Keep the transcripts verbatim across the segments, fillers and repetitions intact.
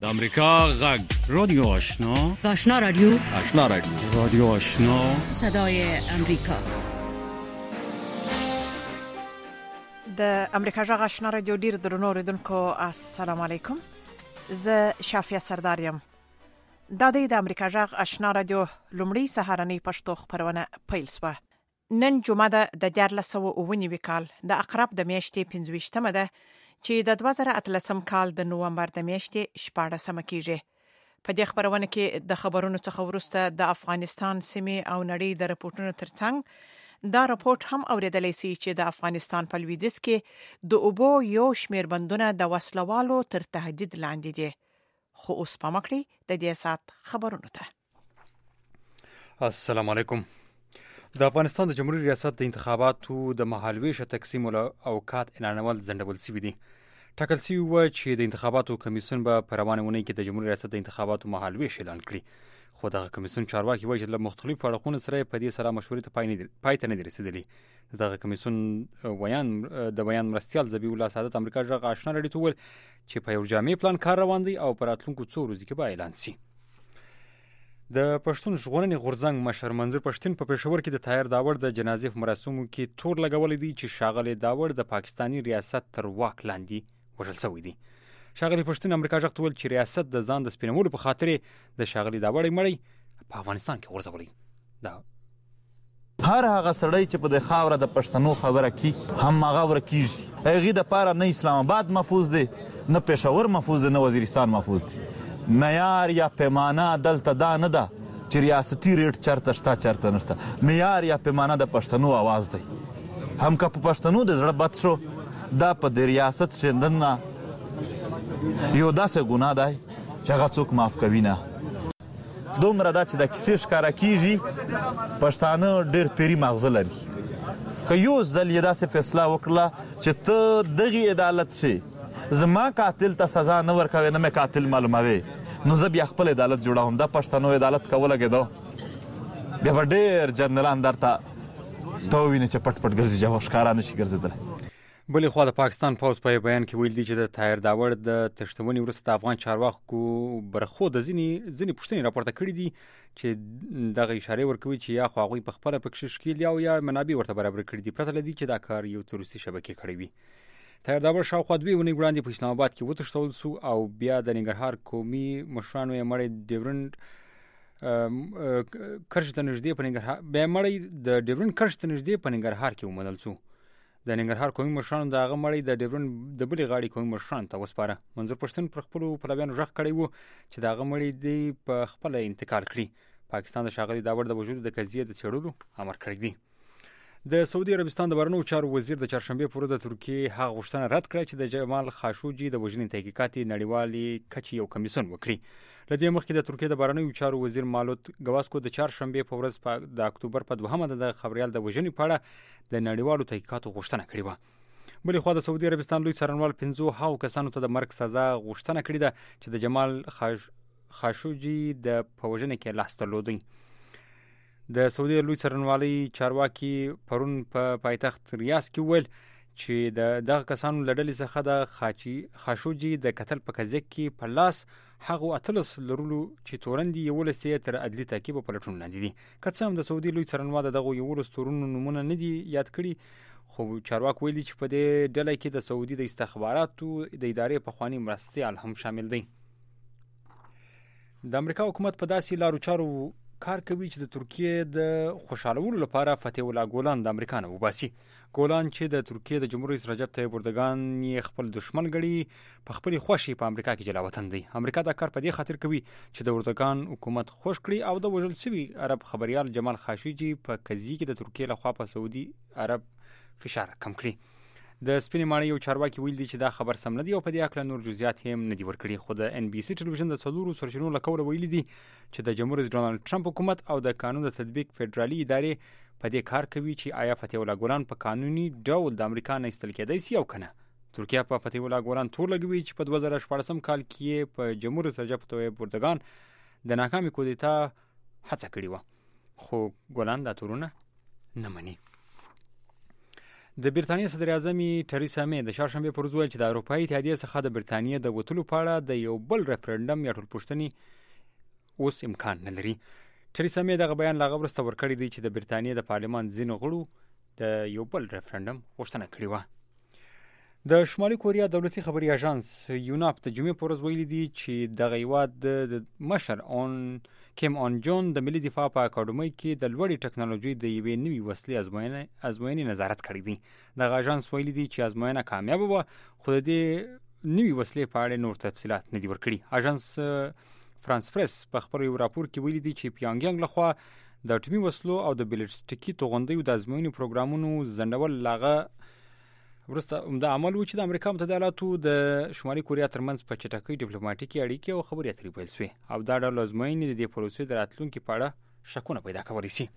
د امریکا غږ رادیو آشنا آشنا رادیو آشنا رادیو رادیو آشنا صدای امریکا. د امریکا غږ آشنا رادیو ډیر درنو اوریدونکو السلام علیکم. زه شافیا سردار یم. دا د امریکا غږ آشنا رادیو لومړی سهارنی پښتو خبرونه پیل شوه. نن جمعه ده د دیارلس سوه اووه نوي کال د اقرب د میاشتې پنځه ویشتمه ده چې د دوه زره اتلسم کال د نومبر د میاشتې شپاړسمه کیږي. په دې خبرونه کې د خبرونو څخه وروسته د افغانستان سیمې او نړۍ د راپورټونو ترڅنګ دا راپورټ هم اوریدلای شي چې د افغانستان په لویدیځ کې د اوبو یو شمیر بندونه د وسلوالو تر تهدید لاندې دي. خو اوس په مکړی د دې سات خبرونو ته. السلام علیکم. د افغانستان د جمهوریت ریاست د انتخاباتو د مهالویشه تقسیم اوقات اعلانول ځنډول شوي دي. ټاکل شوي وه چې د انتخاباتو کمیسیون به په روانه اونۍ کې د جمهوریت ریاست د انتخاباتو مهالویش اعلان کړي. خو دغه کمیسیون چارواکي وایي چې له مختلفو اړخونو سره په دې سره مشورې ته پای ته نه دي رسېدلي. دغه کمیسیون ویان د بیان مرستیال ذبیح الله سعادت امریکا غږ آشنا رادیو ته وویل چې په یو جامع پلان کار روان دی او په راتلونکو څو ورځو کې به اعلان شي. د پښتون ژغورنې غورځنګ مشر منظور پښتين په پېښور کې د طاهر داوړ د جنازې په مراسمو کې تور لګولی دی چې ښاغلی داوړ د پاکستاني ریاست تر واک لاندې وژل شوی دی. ښاغلی پښتين امریکا غږ ته وویل چې ریاست د ځان د سپینولو په خاطر د ښاغلي داوړ مړی په افغانستان کې غورځولی. دا هر هغه سړی چې په د خاوره د پښتنو خبره کی هم هغه ورکیږي. هغې دپاره نه اسلام آباد محفوظ دی، نه پېښور محفوظ دی، نه وزیرستان محفوظ دی. معیار یا پیمانه دلته دا نه ده چې ریاستي ریټ چرته شته چرته نشته. معیار یا پیمانه د پښتنو آواز دی. هم که په پښتنو د زړه بد شو، دا په د ریاست شیندنه یو داسې ګناه دی چې هغه څوک معاف کوي نه. دومره ده چې د کیسې ښکاره کېږي پښتانه ډېر پیري مغزه لري. که یو ځل یې داسې فیصله وکړله چې ته دغې عدالت شي، زما قاتل ته سزا نه ورکوي، نه مې قاتل معلوموي، نو زه بیا خپل عدالت جوړوم. دا پښتنو عدالت کوله کېدو بیا به ډېر جنرالان درته ته وویني چې پټ پټ ګرځي، جواب ښکاره نه شي ګرځېدلی. بلې خوا د پاکستان پوځ په بیان کې ویل دي چې د طاهر داوړ د تښتونې وروسته د افغان چارواکو برخو د ځینې ځینې پوښتنې راپورته کړي دي چې دغه اشارې ورکوي چې یا خو هغوی په خپله پکښې ښکیل او یا منابع ورته برابر کړي دي، پرته له دې چې دا کار یو تروریستي شبکې کړی وي. طاهر داوړ شاوخوا دوې اونۍ وړاندې په اسلام آباد کې وتښتول سو او بیا د ننګرهار قومي مشرانو یې مړی ډیورنډ کرښې ته نږدې په ننګرهار بیا مړی د ډیورنډ کرښې ته نږدې په ننګرهار کې ومنل سو. د ننګرهار قومي مشرانو د هغه مړی د ډیورنډ د بلې غاړې قومي مشرانو ته وسپاره. منظور پښتين پر خپلو پلویانو غږ کړی و چې د هغه مړی دی په خپله انتقال کړي. پاکستان د ښاغلي داوړ د وژلو د قضیې د څېړلو امر کړی دی. د سعودي عربستان د بهرنیو چارو وزیر د چهارشنبې پر ورځ د ترکیې هغه غوښتنه رد کړه چې د جمال خاشوجي د وژنې تحقیقات نړیوالې کچې یو کمیسیون وکړي. له دې مخکې د ترکیې د بهرنیو چارو وزیر مالوت ګواسکو د چهارشنبې په ورځ د اکتوبر په دوهمه د خبریال د وژنې په اړه د نړیوالو تحقیقاتو غوښتنه کړې وه. بلې خوا د سعودي عربستان لوی څارنوال پنځو هغو کسانو ته د مرګ سزا غوښتنه کړې ده چې د جمال خاشوجي د په وژنه کې لاس درلودی. د سعودي لوی څارنوالۍ چارواکي پرون په پایتخت ریاض کې وویل چې د دغه کسانو له ډلې څخه د خاشوجي د قتل په قضیه کې په لاس هغو اتلس لرلو چې تورن دي یولس یې تر عدلي تعقیب په پلټون لاندې دي. که څه هم د سعودي لوی څارنوال د دغو یولس تورنو نومونه نه دي یاد کړي، خو چارواکو ویلي چې په دې ډله کې د سعودي د استخباراتو د ادارې پخواني مرستیال هم شامل دی. د امریکا حکومت په داسې لارو چارو کار کوي چې د ترکیې د خوشحالولو لپاره فتح الله ګولان د امریکا نه وباسي. ګولان چې د ترکیې د جمهور رئیس رجب طیب اردوګان یې خپل دشمن ګڼي، په خپلې خوښې په امریکا کې جلا وطن دی. امریکا دا کار په دې خاطر کوي چې د اردوګان حکومت خوش کړي او د وژل شوي عرب خبریال جمال خاشوجي په قضیې کې د ترکیې لخوا په سعودي عرب فشار کم کړي. د سپینې ماڼۍ یو چارواکي ویل دي چې دا خبر سم نه دی او په دې هکله نور جزئیات هم نه دي ورکړي. خو د ان بي سي ټلویزیون د څلورو سرچینو له قوله ویلي دي چې د جمهور رئیس ډونالډ ټرمپ حکومت او د قانون د تطبیق فدرالي ادارې په دې کار کوي چې آیا فتح الله ګولان په قانوني ډول د امریکا نه ایستل کېدای شي او که نه. ترکیه په فتح الله ګولان تور لګوي چې په دوه زره شپاړسم کال کې په جمهور رئیس رجب طیب اردوګان د ناکامې کودتا هڅه کړې وه، خو ګولان دا تورونه نه مني. د برتانیې صدر اعظم ټریسا مې د چهارشنبه پر ورځ ویل چې د اروپایي اتحادیې څخه د برتانیې د وتلو په اړه د یو بل ریفرندم یا ټولپوښتنې اوس امکان نه لري. ټریسا مې دغه بیان لا وروسته ورکړی دی چې د برتانیې د پارلمان ځینو غړو د یو بل ریفرندم غوښتنه کړې وه. د شمالي کوریا دولتي خبري اژانس یوناپ د جمعې پر ورځ ویلي دي چې دغه هیواد د مشر اون کیم اون جون د ملي دفاع په اکاډمۍ کې د لوړې ټکنالوژي د یوې نوې وسلې ازموینه ازموینې نظارت کړی دی. دغه اژانس ویلي دی چې ازموینه کامیابه وه، خو د دې نوې وسلې په اړه نور تفصیلات نه دي ورکړي. اژانس فرانس پریس په خپل یو راپور کې ویلي دی چې پیونګیانګ لخوا د اټومي وسلو او د بیلسټیکي توغندیو د ازموینې پروګرامونو ځنډول لاغه ورسته د عمل و چې د امریکا متحده ایالاتو د شمالي کوریا ترمنځ په چټکۍ ډیپلوماټیکي اړیکې او خبرې اترې پیل شوې او دا ډول ازموینې د دې پروسې د راتلونکي په اړه شکونه پیدا کولی شي.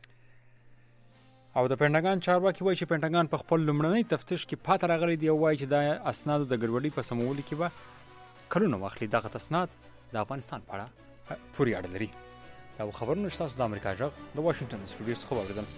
او د پینټاګان چارواکي وایي چې پینټاګان په خپل لومړني تفتیش کې پاتې راغلی دی او وایي چې د اسنادو د ګډوډۍ په سمولو کې به کلونه واخلي. دغه اسناد د افغانستان په اړه پوری اړه لري. دا خبرونه چې تاسو د امریکا جغ د واشنگټن سټوډیو څخه واوریدل.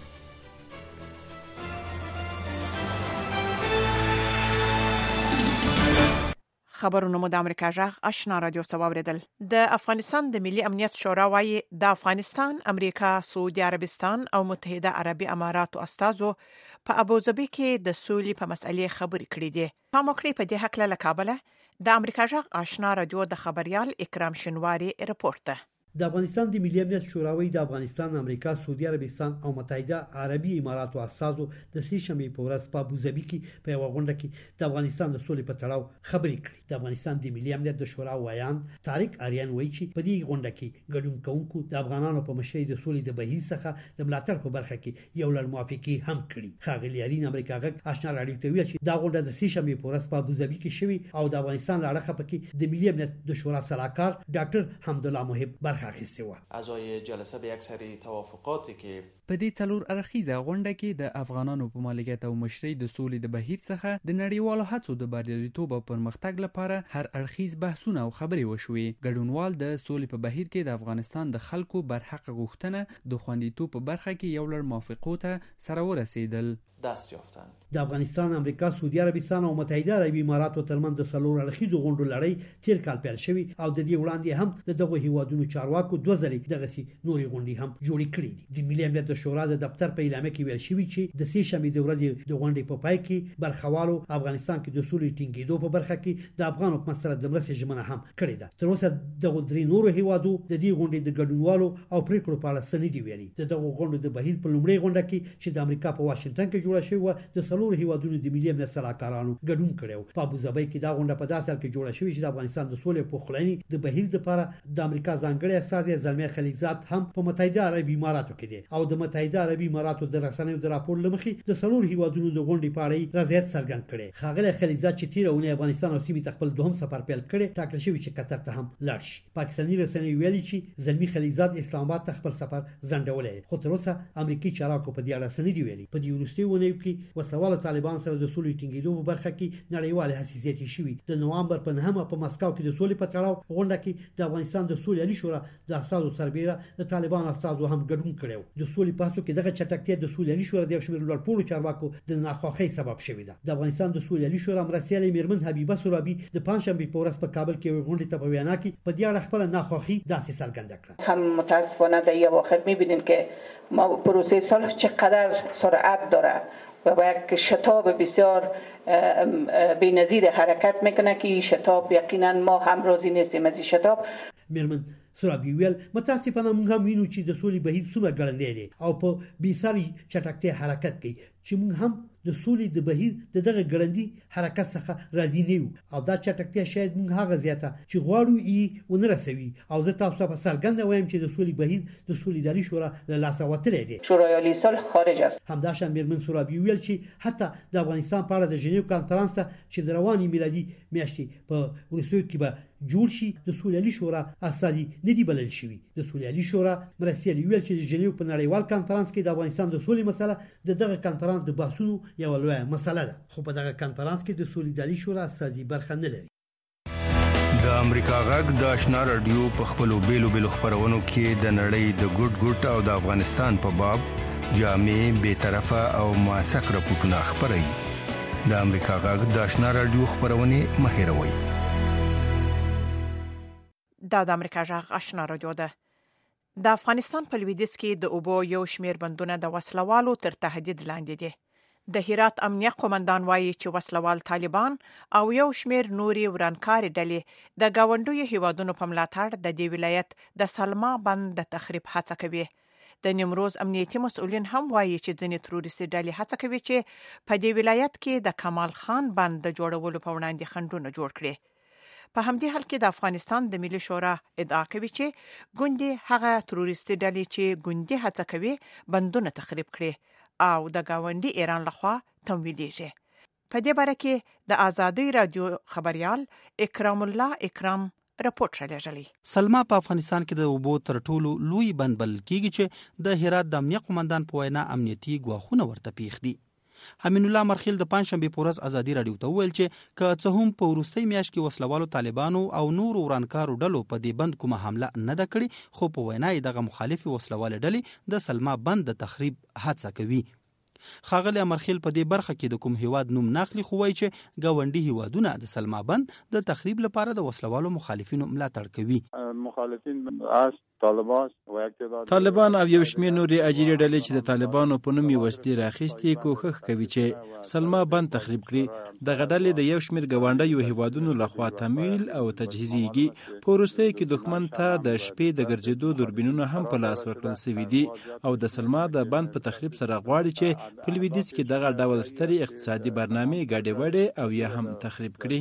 خبرونه مو د امریکا جغ آشنا رادیو څخه واوریدل. د افغانستان د ملي امنیت شورا وايي د افغانستان، امریکا، سعودي عربستان او متحده عربي اماراتو استازو په ابوظبي کې د سولې په مسئلې خبرې کړې دي. په موکړې په دې حق له کابل د امریکا جغ آشنا رادیو د خبريال اکرام شنواری رپورت ده. د افغانستان د ملي امنیت شورا وايي د افغانستان، امریکا، سعودي عربستان او متحده عربي اماراتو استازو د سې شنبې په ورځ په ابوظبي کې په یو غونډه کې د افغانستان د سولې په تړاو خبرې کړې. د افغانستان د ملي امنیت د شورا وایان طارق آریان وايي چې په دې غونډه کې ګډون کوونکو د افغانانو په مشرۍ د سولې د بهیر څخه د ملاتړ په برخه کې یو لړ موافقې هم کړې. ښاغلي آرین امریکا غږ آشنا رادیو ته ویل چې دا غونډه د سې شنبې په ورځ په ابوظبي کې شوې او د افغانستان لړخه پکې د ملي امنیت د شورا سلاکار ډاکټر حمدالله محب برخه اخیسته و. اعضای جلسه به یک سری توافقاتی که په دې څلور اړخیزه غونډه کې د افغانانو په مالکیت او مشرۍ د سولې د بهیر څخه د نړیوالو هڅو د بریالیتوب او پرمختګ لپاره هر اړخیز بحثونه او خبرې وشوې. ګډونوال د سولې په بهیر کې د افغانستان د خلکو برحق غوښتنه د خوندیتوب په برخه کې یو لړ موافقو ته سره ورسېدل. دست یافتند. د افغانستان، امریکا، سعودي عربستان او متحده عربي اماراتو ترمنځ د څلور اړخیزو غونډو لړۍ تیر کال پیل شوې او د دې وړاندې هم د دغه هیوادونو چارواکو دوه ځلې دغه سي نوري غونډې هم جوړې کړې دي. د ملي امنیت د شورا د دفتر په اعلامیه کې ویل شوی چې د سې شنبې د ورځې د غونډې په پای کې برخوالو افغانستان کې د سولې ټینګېدو په برخه کې د افغان حکومت سره د مرستې ژمنه هم کړې ده. تر اوسه دغه درې نورو هیوادو د دې غونډې د ګډونوالو او پریکړو په اړه څه نه دي ویلي. د دغه غونډو د بهیر په لومړۍ غونډه کې چې د امریکا په واشنگټن کې جوړه شوې و د څلور هیوادونو د ملي امنیت سلاکارانو ګډون کړو. په ابوظبي کې دا غونډه په داسې حال کې جوړه شوې چې د افغانستان د سولې په خلینې د بهیر لپاره د امریکا ځانګړي استازي زلمي خلیلزاد هم په متحده عربي اماراتو کې دي او د متحده عربي اماراتو د رسنیو د راپور لمخې د څلور هیوادونو د غونډې په اړه رضایت څرګند کړي. خاغله خلیلزاد چې تیرونه افغانستان او سیمې خپل دوهم سفر پیل کړي ټاکل شوی چې قطر ته هم لاړ شي. پاکستاني رسنیو ویلي چې زلمي خلیلزاد اسلام آباد ته خپل سفر ځنډولې، خو تر اوسه امریکایي چارواکو په دې اړه څه نه دی ویلي. په دې وروستي ونیو کې وسوال طالبان سره د سولې ټینګېدو په برخه کې نړیوال حساسیت شوی. د نوامبر په نهمه په مسکو کې د سولې په تړاو غونډه کې د افغانستان د سولې علي شورا د اساسو سربېره د طالبان اساسو هم ګډون کړو. د سولې په هڅو کې دغه چټکتیا د سولې علي شورا د شمیر لوړپوړو چارواکو د ناخوښۍ سبب شوی ده. د افغانستان د سولې علي شورا مرسیالې میرمن حبیبه سرابي د پنځشنبه په ورځ په کابل کې غونډه ته په وینا کې په دې اړه خپل ناخوښي داسې څرګنده کړه. هم متاسفانه در اواخر می‌بینیم که ما پروسه صلح چقدر سرعت داره و با یک شتاب بسیار بی‌نظیر حرکت میکنه که این شتاب یقینا ما هم راضی نیستیم از این شتاب. میرمن سرابي ویل متاسفانه موږ هم وینو چې د سولې بهیر څومره ګړندی دی او په بیساري چټکتیا حرکت کوي چې موږ هم د سولې د بهیر د دغه ګړندی حرکت څخه راضي نه یو او دا چټکتیا شاید موږ هغه زیاته چې غواړو یې ونه رسوي او زه تاسو ته څرګنده وایم چې د سولې بهیر د سولیداري شورا له لاسه وتلی دی. شورای عالی صلح خارج است. همداشان میرمن سرابي ویل چې حتی د افغانستان په اړه د ژنیو کانفرنس ته چې د رواني میلادي میاشتې په وروستیو کې به جوړ شي د سولې علي شورا اساسي نه دی بلل شوی. د سولې علي شورا مرسیالي ویل چې د ژنیو په نړیوال کانفرنس کې د افغانستان د سولې مسله د دغه کانفرنس د بحثونو یو لویه مسله ده، خو په دغه کانفرنس کې د سولې علي شورا اساسي برخه نه لري. د امریکا غږ د آشنا رادیو په خپلو بیلو بیلو خبرونو کې د نړۍ د ګډ ګډ او د افغانستان په باب جامع به طرفه او موثق راپورټونه خبري د امریکا غږ د آشنا رادیو خبرونه مهیروي. دا د امریکا غږ آشنا رادیو ده. د افغانستان په لویدیځ کې د اوبو یو شمیر بندونه د وسلوالو تر تهدید لاندې دي. د هرات امنیه قومندان وایي چې وسلوال طالبان او یو شمیر نوري ورانکاري ډلې د گاونډیو هیوادونو په ملاتړ د دې ولایت د سلما بند د تخریب هڅه کوي. د نیمروز امنیتي مسؤلین هم وایي چې ځینې تروریستي ډلې هڅه کوي چې په دې ولایت کې د کمال خان بند د جوړولو په وړاندې خنډونه جوړ کړي. په همدې حال کې د افغانستان د ملي شورا ادعا کوي چې ګوندي هغه تروریستي ډلې چې ګوندي هڅه کوي بندونه تخریب کړي او د گاونډي ایران لخوا تمویلېږي. په دې باره کې د آزادۍ رادیو خبريال اکرام الله اکرام راپورټ راغلی. سلما په افغانستان کې د اوبو تر ټولو لوی بند بلل کیږي چې د هرات د امنیه قومندان په وینا امنیتي ګواښونه ورته پیښ دي. امین الله مرخیل د پنځشنبه په ورځ آزادۍ رادیو ته ویل چې که څه هم په وروستۍ میاشت کې وسلوالو طالبانو او نور ورانکارو ډلو په دې بند کومه حمله نه ده کړې، خو په وینا یې دغه مخالفي وسلوال ډلې د سلما بند د تخریب هڅه کوي. ښاغلی امرخیل په دې برخه کې د کوم هیواد نوم ناخلی، خو وایي چې ګاونډي هیوادونه د سلما بند د تخریب لپاره د وسلوالو مخالفینو ملاتړ کوي. مخالفین از طالبان طالبان او یو شمېر نورې اجیري ډلې چې د طالبانو په نوم وسلې راخیستې کوښښ کوي چې سلما بند تخریب کړي. دغه ډلې د یو شمېر ګاونډیو هیوادونو لخوا تمویل او تجهیزیږي. په وروستیو کې دښمن ته د شپې د ګرځېدو دوربینونه هم په لاس ورکړل شوي دي او د سلما د بند په تخریب سره غواړي چې په لویدیځ کې دغه ډول سترې اقتصادي برنامې ګډې وډې او یا هم تخریب کړي.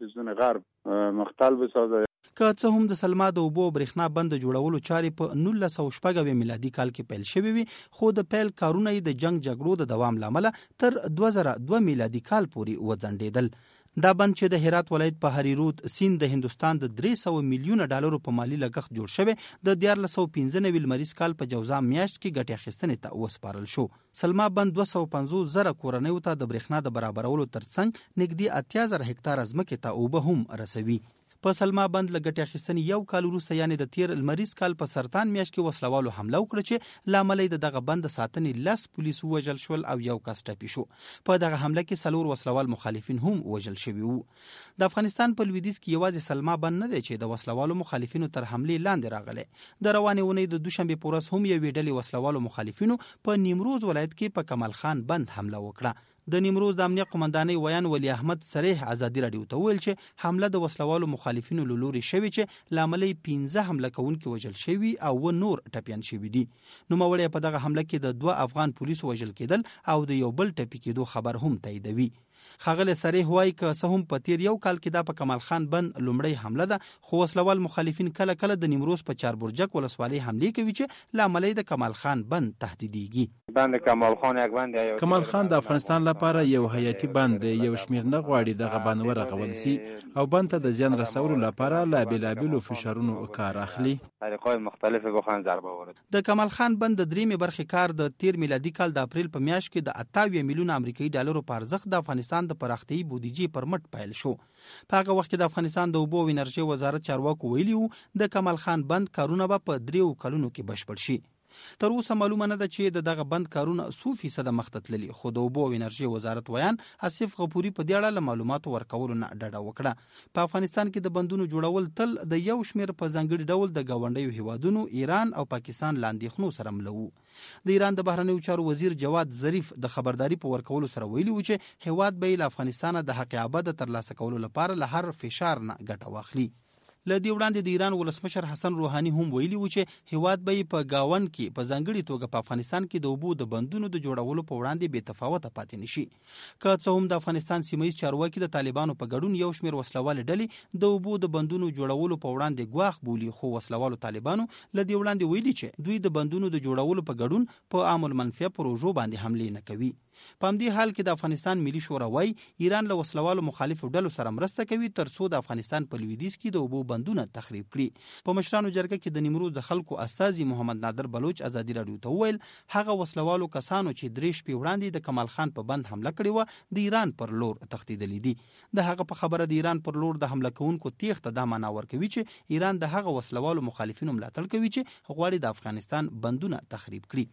که څه هم د سلما د اوبو برېښنا بند جوړولو چارې په نولس سوه شپږ اویا میلادي کال کې پیل شوې وي، خو د پیل کارونه یې د جنگ جګړو د دوام لامل تر دوه زره دوه میلادي کال پورې وځنډېدل. دا بند چې د هرات ولایت په هریرود سیند د هندستان د درې سوه میلیونه ډالرو په مالی لګښت جوړ شوی، د دیارلس سوه پنځه نوي لمریز کال په جوزا میاشت کې ګټې اخیستنې ته وسپارل شو. سلما بند دوه سوه پنځوس زره کورنیو ته د برېښنا د برابرولو ترڅنګ نږدې اتیا زره هکتاره ځمکې ته اوبه هم رسوي. په سلما بند له ګټې اخیستنې یو کال وروسته یعنې د تیر لمریز کال په سرطان میاشت کې وسلوالو حمله وکړه چې لامل یې د دغه بند د ساتنې لس پولیس ووژل شول او یو کس ټپي شو. په دغه حمله کې څلور وسلوال مخالفین هم وژل شوي وو. د افغانستان په لویدیځ کې یوازې سلما بند نه دی چې د وسلوالو مخالفینو تر حملې لاندې راغلی. د روانې اونۍ د دوشنبې په ورځ هم یوې ډلې وسلوالو مخالفینو په نیمروز ولایت کې په کمال خان بند حمله وکړه. د نیمروز د امنیه قومندانۍ ویان ولی احمد صریح آزادۍ رادیو ته ویل چې حمله د وسلوالو مخالفینو له لوري شوې چې لامل یې پنځه حمله کوونکي وژل شوي او و نور ټپیان شوي دي. نوموړی په دغه حمله کې د دوه افغان پولیسو وژل کېدل او د یو بل ټپي کېدو خبر هم تاییدوي. ښاغلی صریح وایي که څه هم په تیر یو کال کې دا په کمال خان بند لومړی حمله ده، خو وسلوال مخالفین کله کله د نیمروز په چاربرجک ولسوالۍ حملې کوي چې لامل یې د کمال خان بند تهدیدیږي. بند کمال خان یک بند کمال خان د افغانستان لپاره یو حیاتي بند دی. یو شمیر نه غواړي دغه بند ورغول سي او بند ته د زیان رسولو لپاره لا بیلابیلو فشارونو کار اخلي. طریقې مختلفه بخوان ضربه ورد. د کمال خان بند د دریمې برخې کار د تیر میلادي کال د اپریل په میاشت کې د اته اویا میلیونه امریکایي ډالرو په ارزښت د افغانستان د پراختیايي بودیجې پر مټ پیل شو. په هغه وخت کې د افغانستان د اوبو او انرژي وزارت چارواکو ویلي وو د کمال خان بند کارونه به په دریو کلونو کې بشپړ شي. تر اوسه معلومه نه ده چې د دغه بند کارونه څو فیصده مخته تللي، خو د اوبو او انرژي وزارت ویان آصف غفوري په دې اړه له معلوماتو ورکولو نه ډډه وکړه. په افغانستان کې د بندونو جوړول تل د یو شمېر په ځانګړي ډول د ګاونډیو هیوادونو ایران او پاکستان له اندېښنو سره مله وو. د ایران د بهرنیو چارو وزیر جواد ظریف د خبرداري په ورکولو سره ویلي و چې هیواد به له افغانستانه د حق ابد ترلاسه کولو لپاره له هر فشار نه ګټه واخلي. له دې وړاندې د ایران ولسمشر حسن روحاني هم ویلي و چې هیواد به په گاون کې په ځانګړي توګه په افغانستان کې د اوبو د بندونو د جوړولو په وړاندې بې تفاوته پاتې نشي. که څه هم د افغانستان سیمهیز چارواکي د طالبانو په ګډون یو شمېر وسلوال ډلې د اوبو د بندونو جوړولو په وړاندې ګواښ بولي، خو وسلوالو طالبانو له دې وړاندې ویلي چې دوی د بندونو د جوړولو په ګډون په عام المنفعه پروژو باندې حملې نه کوي. په همدې حال کې د افغانستان ملي شورا وايي ایران له وسلوالو مخالفو ډلو سره مرسته کوي ترڅو د افغانستان په لویدیځ کې د اوبو بندونه تخریب کړي. په مشرانو جرګه کې د نیمروز د خلکو استازي محمد نادر بلوچ آزادۍ رادیو ته وویل هغه وسلوالو کسانو چې درې شپې وړاندې د کمال خان په بند حمله کړې وه د ایران پر لور تښتېدلي دي. د هغه په خبره د ایران پر لور د حمله کوونکو تیښته دا معنا ورکوي چې ایران د هغه وسلوالو مخالفینو ملاتړ کوي چې غواړي د افغانستان بندونه تخریب کړي.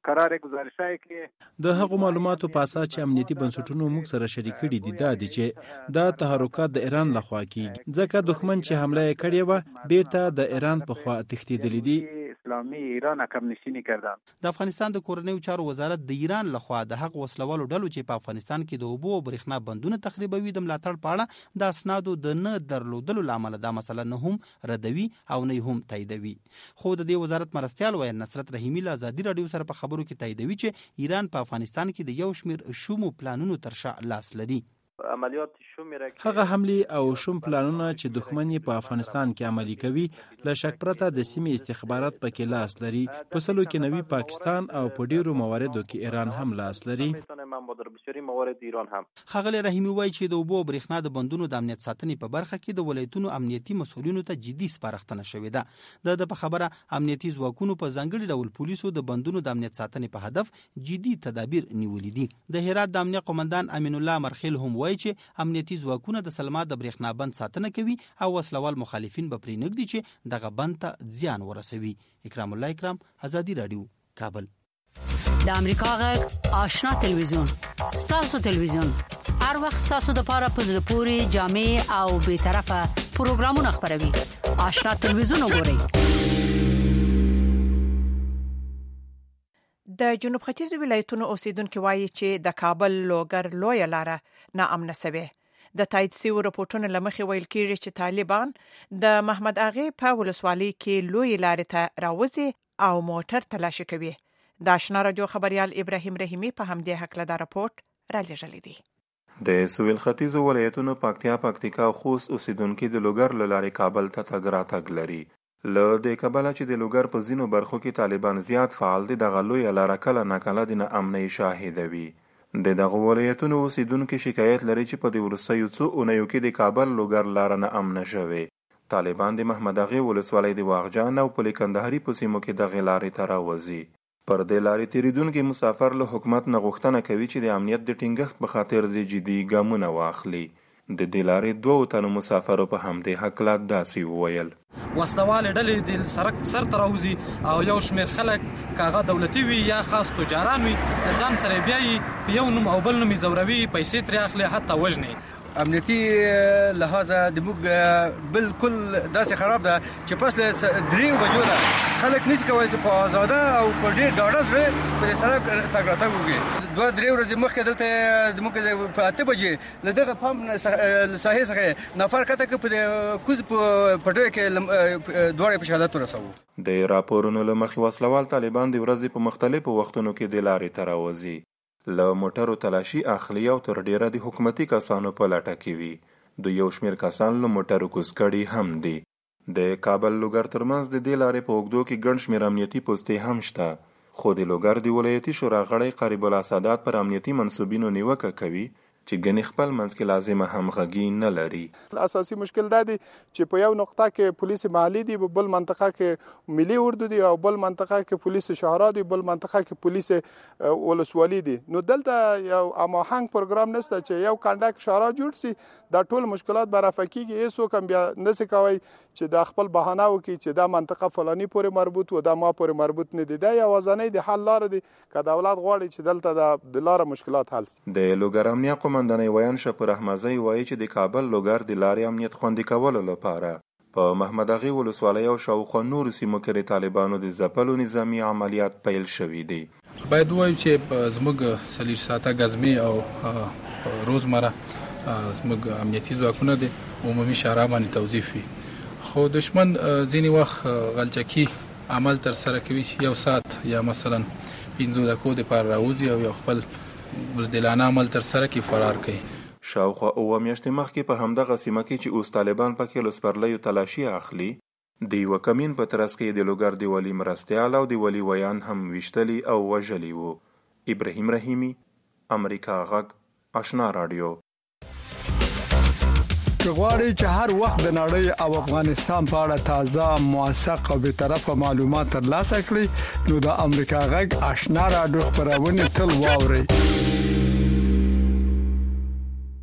قرار گزارش های کې د هغو معلوماتو په اساس چې امنیتي بنسټونو موږ سره شریک کړي دي دا دي چې دا تحرکات د ایران لخوا کیږي ځکه دښمن چې حمله یې کړې و بیرته د ایران په خوا تښتېدلی دي. اسلامي ایران عقب نشینی کردن. د افغانستان د کورنیو چارو وزارت د ایران لخوا د هغو وسلوالو ډلو چې په افغانستان کې د اوبو او برېښنا بندونه تخریبوي د ملاتړ په اړه د اسنادو د نه درلودلو له امله دا مسله نه هم ردوي او نه هم تاییدوي. خو د دې وزارت مرستیال ویل نصرت رحیمي له ازادي راډیو سره په خبرو کې تاییدوي چې ایران په افغانستان کې د یو شمېر شومو پلانونو تر شا لاس لري. عملیات شوم هغه حملې او شوم پلانونه چې دښمن یې په افغانستان کې عملي کوي له شک پرته د سیمې استخبارات پکې لاس لري. په سلو کې نوي پاکستان او په ډیرو مواردو کې ایران هم لاس لري. ښاغلی رحیمي وایي چې د اوبو او برېښنا د بندونو د امنیت ساتنې په برخه کې د ولایتونو امنیتي مسؤلینو ته جدي سپارښتنه شوې ده. د په خبره امنیتي ځواکونو په ځانګړي ډول پولیسو د بندونو د امنیت ساتنې په هدف جدي تدابیر نیولي دي. د هرات د امنیه قومندان امین الله مرخیل هم وایي چې امنیتي ځواکونه د سلما د برېښنا بند ساتنه کوي او وسلوال مخالفین به پرې نږدي چې دغه بند ته زیان ورسوي. اکرام الله اکرام، ازادي راډیو، کابل. د امریکا غږ آشنا تلویزیون ستاسو تلویزیون هر وخت ستاسو د پاره په زړه پوري جامع او به طرفه پروګرامونه خبروي. آشنا تلویزیون وګورئ. د جنوب ختیځ ولایتونو اوسیدونکو وایي چې د کابل لوګر لوی لاره ناامنه سوي. د تایید سیو راپورټونو لمخې ویل کېږي چې طالبان د محمد اغه په ولسوالۍ کې لوی لارې ته راوځي او موټر تلاشي کوي. د آشنا رادیو خبريال ابراهیم رحیمی په همدې حق له دا راپورټ را لېږلی دی. د سویل ختیځو ولایتونو پکتیا، پکتیکا او خوست اوسیدونکو د لوګر لارې کابل ته تګ راتګ لري. له د کابل چې د لوګر په ځینو برخو کې طالبان زیات فعال دي، د غلوی لاره کله ناکله د ناامنۍ شاهد وي. د دغه ولایتونو اوسیدونکو شکایت لري چې په دې ورستیو څو اونیو کې د کابل لوګر لاره ناامنه شوې. طالبان د محمد اغه ولسوالۍ د واغجان او پل کندهاري په سیمو کې د غلارې ته راوځي. پر دې لارې تیریدونکو مسافر له حکومت نه غوښتنه کوي چې د امنیت د ټینګښت په خاطر د جدي ګامونه واخلي. د دې لارې دوه تنو مسافرو په همدې حق لا داسې وویل. وسلوال ډلې د سرک سر ته راوځي او یو شمېر خلک کاغه دولتي وي یا خاص تجاران وي د ځان سره بیایي په یو نوم او بل نوم زوروي، پیسې ترې اخلي، حتی وژني. امنیتي لحاظه د موږ بالکل داسې خراب ده چې پس له دریو بجو ده خلک نشي کولی چې په آزاده او په ډېر ډاډه زړه په دې سړک تګ راتګ وکړي. دوه درې ورځې مخکې دلته زموږ په اته بجې له دغه پمپ ساحې څخه نفر کته که په کوز په پټوی کې دواړې په شهادت ورسوو. د راپورونو له مخې وسلوال طالبان د ورځې په مختلفو وختونو کې د لارې ته راوځي. له موټرو تلاشي اخلي او تر ډیره د حکومتي کسانو په لټه کې وي. د یو شمېر کسان له موټرو کوز کړي هم دي. د کابل لوګر ترمنځ د دې لارې په اوږدو کې ګڼ شمېر امنیتي پوستې هم شته، خو د لوګر د ولایتي شورا غړی قریب الله سادات پر امنیتي منصوبینو نیوکه کوي چې ګنې خپل منځ کې لازمه همغږي نه لري. اساسي مشکل دا دی چې په یو نقطه کې پولیس محلي دی، بل منطقه کې ملي اردو دی او بل منطقه کې پولیس شهرا دی، بل منطقه کې پولیس ولسوالي دی. نو دلته یو اماهنګ پروګرام نشته چې یو کنډک شهرا جوړ سي. دا ټول مشکلات برافه کیږي. هیڅوک هم بیا نشي کوي چې دا خپل بهانه وکړي چې دا منطقه فلاني پورې مربوط و دا ما پورې مربوط نه دي. دا یوازینۍ د حل لار دی که دولت غواړي چې دلته د لار مشکلات حل شي. د لوګر امنیه قومندانۍ ویان شپور احمدزی وایي چې د کابل لوګر د لارې امنیت خوندي کولو لپاره په محمد اغه ولسوالۍ او شاوخوا نورو سیمو کې د طالبانو د ځپلو نظامي عملیات پیل شوي دي. باید وایو چې زموږ څلور ساعته ګزمي او روزمره زموږ امنیتي ځواکونه د عمومي شهرا باندې توظیف وي، خو دشمن ځینې وخت غلچکي عمل تر سره کوي چې یو ساعت یا مثلا پنځه دقیقو دپاره راوځي او یو خپل بزدلانه عمل تر سره کې فرار کوي. شاوخوا اوه میاشتې مخکې په همدغه سیمه کې چې اوس طالبان پکې له سپرلیو تلاشي اخلي، د یوه کمین په ترڅ کې د لوګر د ولي مرستیال او د ولي ویان هم ویشتلي او وژلي وو. ابراهیم رحیمی، امریکا غږ، آشنا راډیو. که غواړئ چې هر وخت د نړۍ او افغانستان په اړه تازه، موثق او بیطرفه معلومات ترلاسه کړئ نو د امریکا غږ آشنا راډیو خپرونه تل واورئ.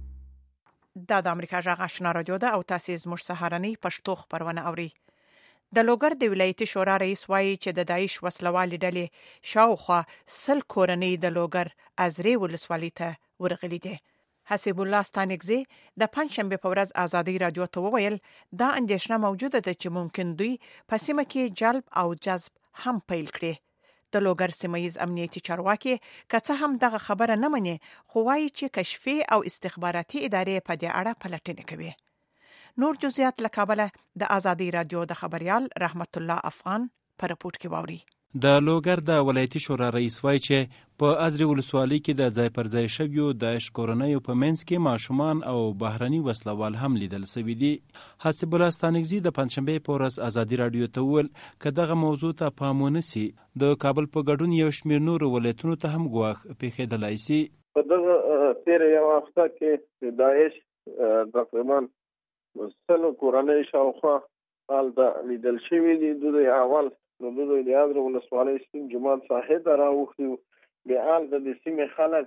دا د امریکا غږ آشنا راډیو ده او تاسو زموږ سهارنۍ پښتو خبرونه اورئ. د لوګر د ولایتي شورا رئیس وایي چې د داعش وسلوالې ډلې شاوخوا سل کورنۍ د لوګر ازرې ولسوالۍ ته ورغلي دي. حسیب الله ستانکزی د پنځشنبه په ورځ ازادي رادیو ته وویل دا اندېښنه موجوده ده چې ممکن دوی په سیمه کې جلب او جذب هم پیل کړي. د لوګر سیمایي امنیتي چارواکي که څه هم دغه خبره نه مني خو وایي چې کشفي او استخباراتي ادارې په دې اړه پلټنه کوي. نور جزئیات له کابل د ازادي رادیو د خبريال رحمت الله افغان پر رپورت کې واوري. د لوګر د ولایتي شورا رئیس وایي چې په ازرې ولسوالۍ کې د ځای پر ځای شویو داعش کورنیو په منځ کې ماشومان او بهرني وسلوال هم لیدل سوي دي. حسیب الله ستانکزي د پنځشنبې په ورځ ازادي رادیو ته وویل که دغه موضوع ته پام ونه سي د کابل په ګډون یو شمېر نورو ولایتونو ته هم ګواښ پېښېدلی سي. په دغه تېره یوه هفته کې د داعش تقریبا سلو کورنۍ شاوخوا هلته لیدل شوي دي. دوی اول نو دوی د ازرې ولسوالۍ سپین جومات ساحې ته راوښتي وو. بیا هلته د سیمې خلک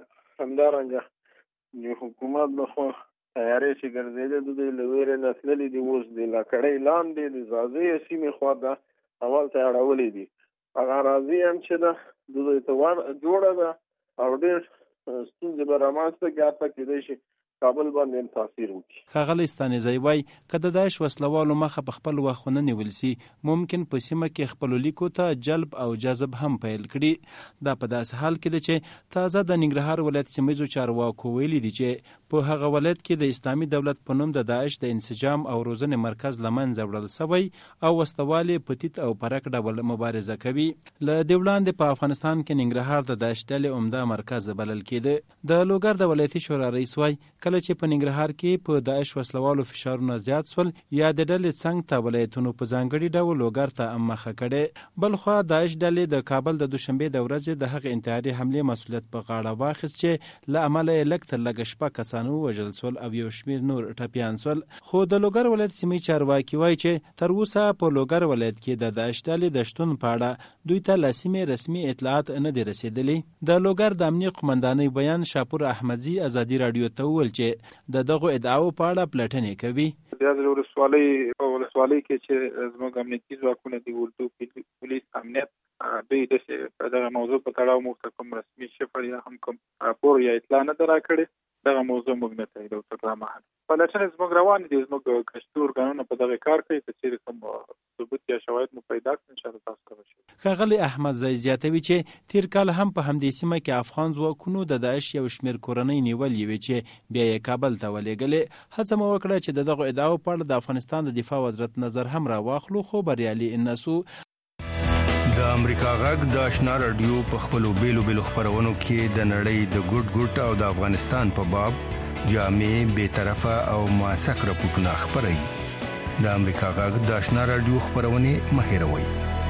همدارنګه د حکومت لخوا تیارې چې ګرځېدې دوی له ویرې نه تللي دي. اوس د لکړۍ لاندې د ځاځیو سیمې خوا ته همالته اړولي دي. هغه اراضي هم چې ده دوی ته جوړه ده او ډېر ستونزې به رامنځته کړي، حتی کېدای شي کابل باندې تاثیر وکړي. ښاغلی ستانکزی وایي که د داعش وسلوالو مخه په خپل وخت ونه نیول سي ممکن په سیمه کې خپلو لیکو ته جلب او جذب هم پیل کړي. دا په داسې حال کې ده چې تازه د ننګرهار ولایت سیمهیزو چارواکو ویلي دي چې په هغه ولایت کې د اسلامي دولت په نوم د داعش د انسجام او روزنې مرکز له منځه وړل سوی او وسلوالې په تیت او پرک ډول مبارزه کوي. له دې وړاندې په افغانستان کې ننګرهار د داعش ډلې عمده مرکز بلل کېده. د لوګر د ولایتي شورا رئیس وایي کله چې په ننګرهار کې په داعش وسلوالو فشارونه زیات سول یا د ډلې څنګ ته ولایتونو په ځانګړي ډول لوګر ته مخه کړې. بلخوا داعش ډلې د کابل د دوشنبې د ورځې د هغې انتحاري حملې مسؤلیت په غاړه واخیست چې له امله یې لږ تر لږه شپږ کسان ووژل سول او یو شمېر نور ټپیان سول. خو د لوګر ولایت سیمې چارواکي وایي چې تر اوسه په لوګر ولایت کې د داعش ډلې د شتون په اړه دوی ته له سیمې رسمي اطلاعات نه دي رسېدلي. د لوګر د امنیې قمندانۍ بیان شاپور احمدزي ازادي رادیو ته وویل چې د دغو ادعاو په اړه پلټنې کوي. د ازرې ولسوالۍ په ولسوالۍ کې چې زموږ امنیتي ځواکونه دي اردو پولیس امنیت دوی داسې دغه موضوع په تړاو موږ ته کوم رسمي شفر یا هم کوم راپور یا اطلاع نه ده راکړې. دغه موضوع موږ نه تاییدو تر دا مهال. پلټنې زموږ روانې دي. زموږ کشفي ارګانونه په دغه کار کوي. که چېرې کوم ثبوت یا شواهد مو پیدا کړي انشاءالله تاسو ته به شي. ښاغلی احمدزی زیاتوي چې تیر کال هم په همدې سیمه کې افغان ځواکونو د داعش یو شمېر کورنۍ نیولې وې چې بیا یې کابل ته ولېږلې. هڅه مو وکړه چې د دغو ادعاو په اړه د افغانستان د دفاع وزارت نظر هم راواخلو خو بریالي نه سو. د امریکا غږ د آشنا رادیو په خپلو بیلو بیلو خپرونو کې د نړۍ د ګوټ ګوټ او د افغانستان په باب جامع بې طرفه او موثق راپورټونه خپروي. د امریکا غږ د آشنا رادیو خپرونې مه هېروئ.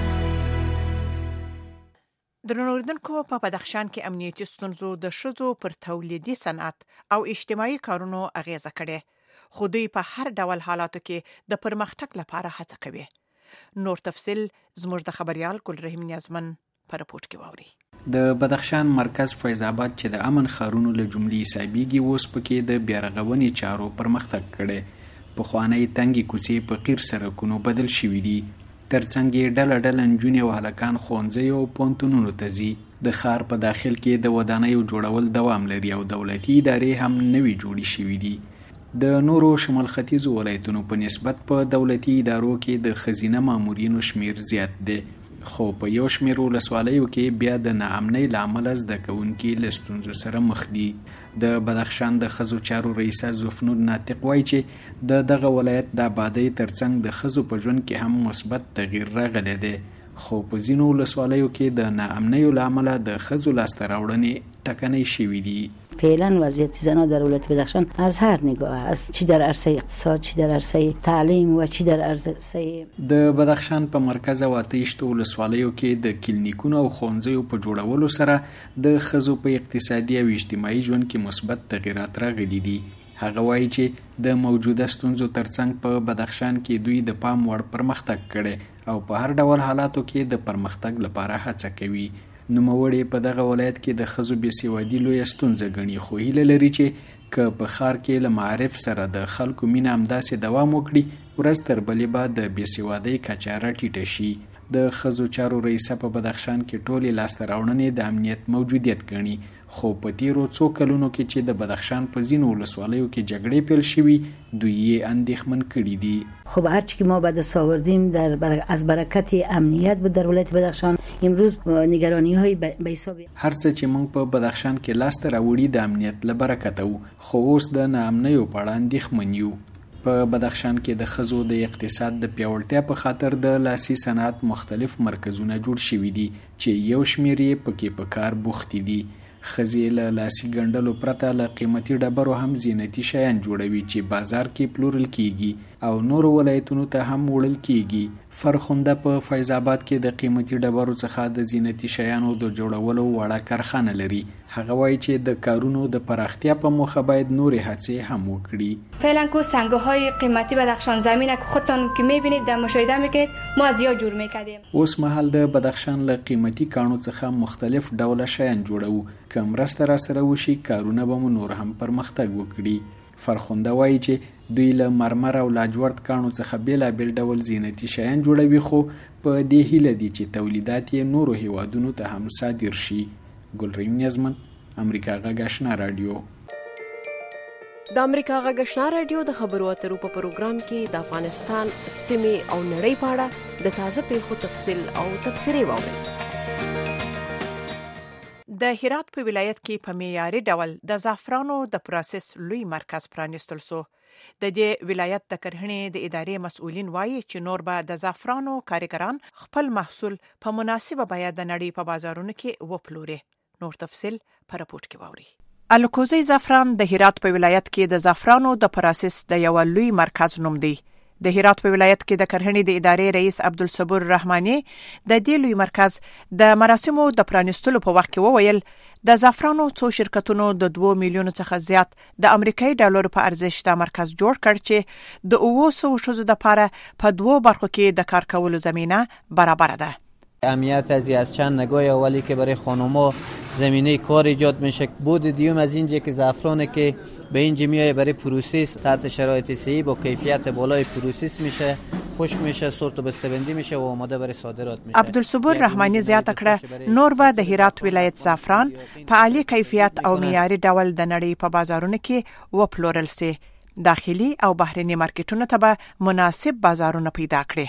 د نوردونکو په بدخشان کې امنیتي ستونزو د ښځو پر تولیدي صنعت او اجتماعي کارونو اغیزه کړې، خو دوی په هر ډول حالاتو کې د پرمختګ لپاره هڅه کوي. نور تفصیل زموږ د خبريال ګلرحیم نیازمن په رپورت کې واوري. د بدخشان مرکز فیض آباد چې د امن ښارونو له جملې حسابېږي اوس پکې د بیارغونې چارو پرمختګ کړی. پخوانی تنګې کوڅې په قیر سړکونو بدل شوي دي. ترڅنګ یې ډله ډله نجونې او هلکان ښوونځیو او پوهنتونونو ته ځي. د ښار په داخل کې د ودانیو جوړول دوام لري او دولتي ادارې هم نوې جوړې شوي دي. د نورو شمال ختیځو ولایتونو په نسبت په دولتي ادارو کې د ښځینه مامورینو شمیر زیات دی، خو په یو شمیر ولسوالیو کې بیا د ناامنۍ له امله زده کوونکي له ستونزو سره مخ دي. د بدخشان د ښځو چارو رئیسه زفنور ناطق وایي چې د دغه ولایت د آبادۍ ترڅنګ د ښځو په ژوند کې هم مثبت تغییر راغلی دی، خو په ځینو ولسوالیو کې د ناامنیو له امله د ښځو لاسته راوړنې ټکنۍ شوي دي. فعلا وضعیت زنان در ولایت بدخشان از هر نگاه است، چی در عرصه اقتصاد، چی در عرصه تعلیم و چی در عرصه. د بدخشان په مرکز او اتهشتو ولسوالیو کې د کلینیکونو او ښوونځیو په جوړولو سره د ښځو په اقتصادي او اجتماعي ژوند کې مثبت تغیرات راغلي دي. هغه وایي چې د موجوده ستونزو ترڅنګ په بدخشان کې دوی د پام وړ پرمختګ کړي او په هر ډول حالاتو کې د پرمختګ لپاره هڅه کوي. نوموړی په دغه ولایت کې د ښځو بې سوادي لویه ستونزه ګڼي، خو هیله لري چې که په ښار کې له معارف سره د خلکو مینه همداسې دوام وکړي ورځ تر بلې به د بېسوادۍ کچاره ټیټه شي. د ښځو چارو رئیسه په بدخشان کې ټولې لاسته راوړنې د امنیت موجودیت ګڼي، خو په تیرو څو کلونو کې چې د بدخشان په ځینو ولسوالیو کې جګړې پیل شوي دوی یې اندېښمن کړي دي. خب هرچی که ما به دست آوردیم در بر... از برکت امنیت بود در ولایت بدخشان امروز نگرانی های به حساب هر څه چې موږ په بدخشان کې لاسته راوړي د امنیت له برکته وو، خو اوس د ناامنیو په اړه اندېښمن یو. په بدخشان کې د ښځو د اقتصاد د پیاوړتیا په خاطر د لاسي صنعت مختلف مرکزونه جوړ شوي دي چې یو شمېر یې پکې په کار بوختې دي. ښځې له لاسي ګنډلو پرته له قیمتي ډبرو هم زینتي شیان جوړوي چې بازار کې پلورل کیږي او نورو ولایتونو ته هم وړل کیږي. فرخنده په فیض آباد کې د قیمتي ډبرو څخه د زینتي شیانو د جوړولو وړه کارخانه لري. هغه وایي چې د کارونو د پراختیا په موخه باید نورې هڅې هم وکړي. فعلا کو سنگ‌های قیمتی بدخشان زمینه که خودتان که می‌بینید در مشاهده می‌کنید ما از یا جور می‌کردیم. اوس مهال د بدخشان له قیمتي کانو څخه مختلف ډوله شیان جوړو، که مرسته را سره وشي کارونه به مو نور هم پرمختګ وکړي. فرخنده وایي چې دوی له مرمر او لاجورد کانو څخه بیلابیل ډول زینتي شیان جوړوي، خو په دې هیله دي چې تولیدات یې نورو هیوادونو ته هم صادر شي. ګلرین نیازمن، امریکا غږ آشنا رادیو. د امریکا غږ آشنا رادیو د خبرو اترو په پروګرام کې د افغانستان سیمې او نړۍ په اړه د تازه پیښو تفصیل او تبصرې واورئ. د هرات په ولایت کې په معیاري ډول د زعفرانو د پروسس لوی مرکز پرانیستل سو. د دې ولایت د کرهڼې د ادارې مسؤلین وایي چې نور به د زعفرانو کارګران خپل محصول په مناسبه بیه د نړۍ په بازارونو کې وپلوري. نور تفصیل په راپورټ کې واورئ. الکوزي زعفران د هرات په ولایت کې د زعفرانو د پروسس د یو لوی مرکز نوم دی. د هرات په ولایت کې د کرهڼې د ادارې رئیس عبدالصبور رحماني د دې لوی مرکز د مراسمو د پرانیستلو په وخت کې وویل د زعفرانو څو شرکتونو د دوه میلیونو څخه زیات د امریکایي ډالرو په ارزښت د مرکز جوړ کړ چې د اوه سوه ښځو لپاره په دوه برخو کې د کار کولو زمینه برابر ده. اهمیت از از چند نگاه اولی که برای خانم‌ها زمینه کار ایجاد میشه، بود دیوم از اینجا که زعفرانی که به اینجا میایه برای پروسس تحت شرایط صحی با کیفیت بالای پروسس میشه، خشک میشه، سورت و بسته‌بندی میشه و آماده برای صادرات میشه. عبدالصبور رحمانی زیاته کړه نور به د هرات ولایت زعفران په عالی کیفیت او معیاري ډول د نړۍ په بازارونو کې وپلورل سي. داخلي او بهرني مارکیټونو ته به مناسب بازارونه پیدا کړي.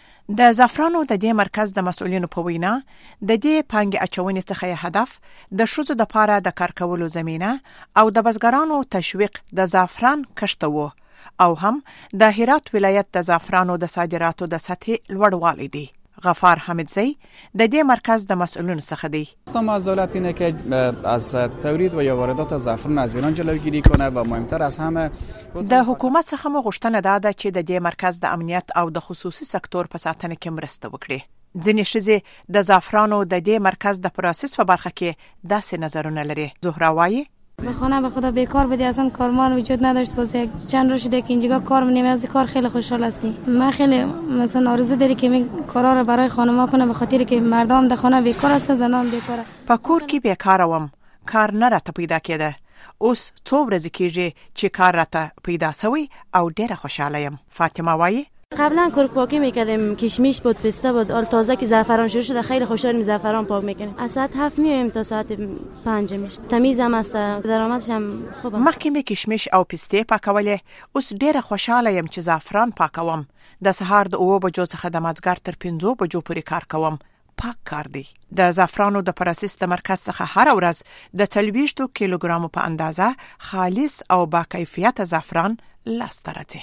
د زعفرانو د دې مرکز د مسؤلینو په وینا د دې پانګې اچونې څخه هدف د ښځو د لپاره د کار کولو زمینه او د بزګرانو تشویق د زعفران کښت وو او هم د هرات ولایت د زعفرانو د صادراتو د سطح لوړوالی دی. غفار حمدزی د دې مرکز د مسئولین څخه دی. ما از دولت اینه که از تولید و یا واردات زعفران از ایران جلوگیری کنه و مهمتر از همه د حکومت څخه مو غوښتنه ده چې د دې مرکز د امنیت او د خصوصي سکتور په ساتنه کې مرسته وکړي. ځینې ښځې د زعفرانو د دې مرکز د پروسس په برخه کې داسې نظرونه لري. زهرا وایي به خانه به خدا بیکار بودی، اصلا کارمان وجود نداشت. باز یک چند روز شده که اینجا کار می‌کنیم، از کار خیلی خوشحال هستیم. من خیلی مثلا آرزو داری که این کارا رو برای خانم‌ها کنه، به خاطر که مردم در خانه بیکار هستن، زنان بیکاره. په کور کې بیکاره وم، کار نه راته پیدا کېده. اوس څو ورځې کېږي چې کار راته پیدا شوی او ډېره خوشاله یم. فاطمه وایي قبلا کرک پاکی میکردیم، کشمیش بود، پسته بود. حالا تازه که زعفران شروع شده خیلی خوشحالیم زعفران پاک میکنیم. از ساعت هفت میایم تا ساعت پنج میشه. تمیز هم است، درآمدش هم خوبه. مخکې می کشمیش او پسته پاکولې، اوس ډېره خوشاله یم چې زعفران پاکوم. د سهار د اوه بجو څخه د مازدیګر تر پنځو بجو پورې کار کوم. پاک کار دی. د زعفرانو د پروسس د مرکز څخه هر ورځ د څلوېښتو کیلوګرامو په اندازه خالص او با کیفیت زعفران لاسته راځي.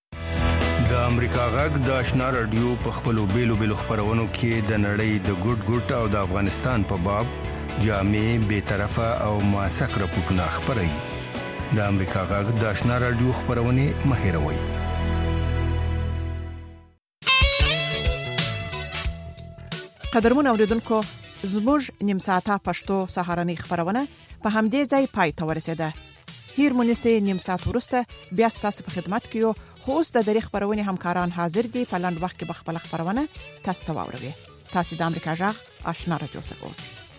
د امریکا غږ د آشنا رادیو په خپلو بیلو بیلو خبرونو کې د نړۍ د ګډ ګډ او د افغانستان په باب جامع بے طرفه او موثق راپورټونه خبري. د امریکا غږ د آشنا رادیو خبرونه مهیروي. قدرمن اوریدونکو، زموږ نیم ساعته پښتو سهارنۍ خبرونه په همدې ځای پای ته ورسېده. هیر مونږه نیم ساعت ورسته بیا ستاسو په خدمت کې یو. خو اوس د دری خبرونه همکاران حاضر دي. په لاند وخت کې به خپل خبرونه تاسو ته واوروي. تاسو د امریکا غږ آشنا رادیو څخه اوسئ.